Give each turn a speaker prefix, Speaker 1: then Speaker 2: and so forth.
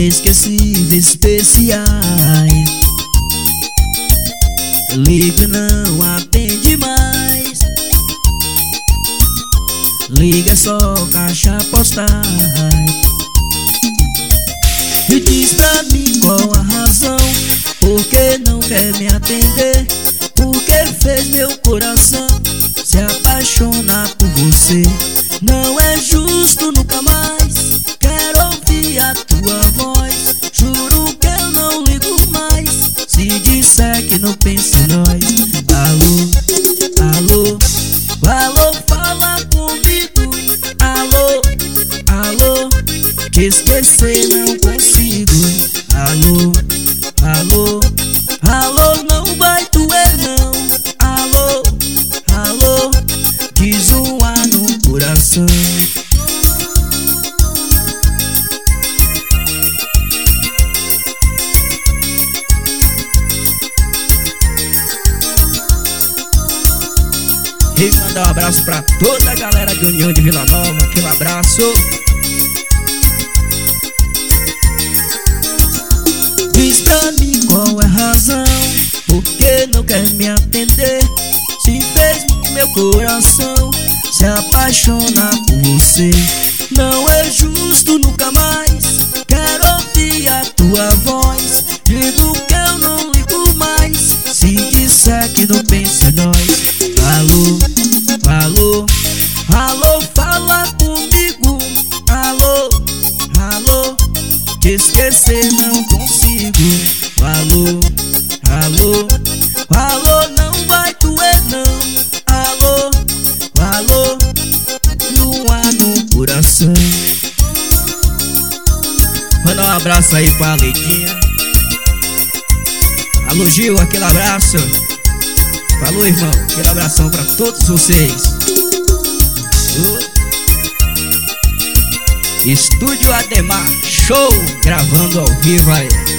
Speaker 1: inesquecíveis, especiais. Liga, não atende mais. Liga, só caixa postais. E diz pra mim qual a razão, por que não quer me atender, por que fez meu coração se apaixonar por você. Não é justo, nunca mais quero ouvir a tua voz. Juro que eu não ligo mais se disser que não pensa em nós. Alô, alô, alô, fala comigo. Alô, alô, te esquecer não consigo. Alô, alô, alô, não vai doer não. Alô, alô, diz um ar no coração. E mandar um abraço pra toda a galera de União de Vila Nova. Aquele abraço. Diz pra mim qual é a razão, por que não quer me atender, se fez meu coração se apaixonar por você. Não é justo, nunca mais quero ouvir a tua voz. Digo que eu não ligo mais se disser que não pensa em nós. Alô, alô, alô, fala comigo. Alô, alô, te esquecer não consigo. Alô, alô, alô, não vai doer não. Alô, alô, não há no coração. Manda um abraço aí pra Leidinha. Alô, Gil, aquele abraço. Falou, irmão, aquele abração pra todos vocês. Estúdio Ademar, show, gravando ao vivo aí.